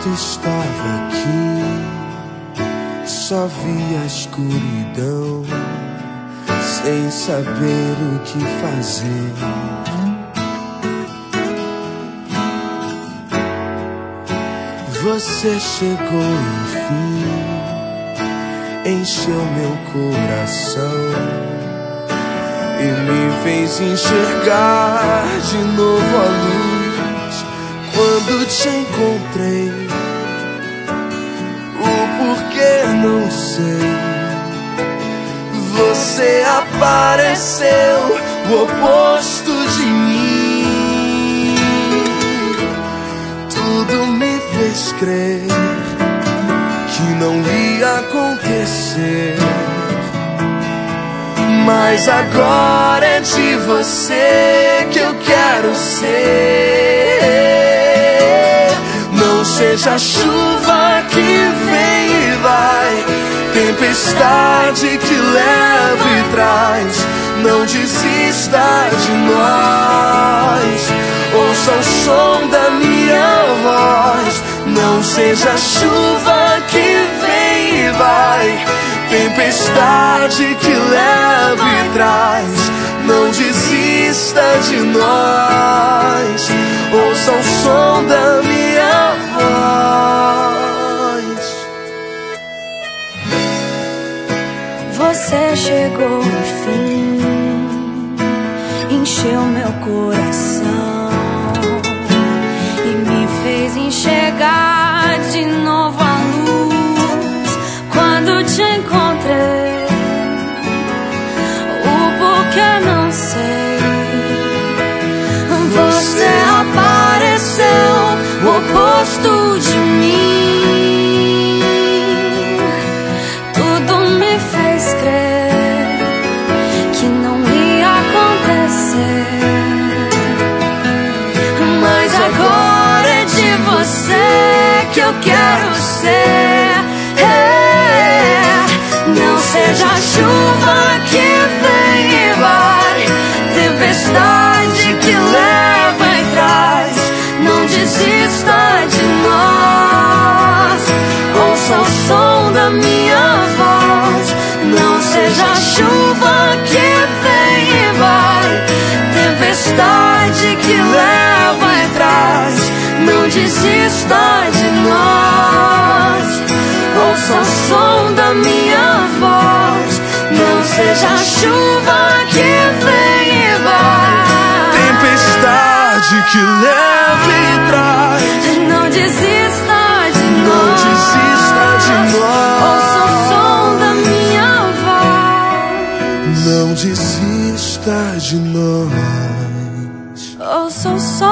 Enquanto estava aqui, só vi a escuridão, sem saber o que fazer. Você chegou enfim, encheu meu coração e me fez enxergar de novo a luz. Quando te encontrei, o porquê não sei, você apareceu, o oposto de mim. Tudo me fez crer que não ia acontecer, mas agora é de você que eu quero ser. Não seja chuva que vem e vai, tempestade que leva e traz. Não desista de nós, ouça o som da minha voz. Não seja chuva que vem e vai, tempestade que leva e traz. Não desista de nós, ouça o som da minha voz. Você chegou no fim, encheu meu coração e me fez enxergar de novo a luz. Quando te encontrei, o porquê não sei, você apareceu, o oposto de mim. Tudo me fez crer que não ia acontecer, mas agora é de você que eu quero ser. Não seja chuva que vem e vai, tempestade que leva e traz. Não desista de nós, ouça o som da minha voz. Não seja chuva que vem e vai, tempestade que leva e traz. Não desista de nós, ouça o som da minha voz. Não seja chuva que vem e vai, tempestade que leva e traz. não desista de nós, não desista de nós. ouça o som da minha voz. Não desista de nós, Ouça o som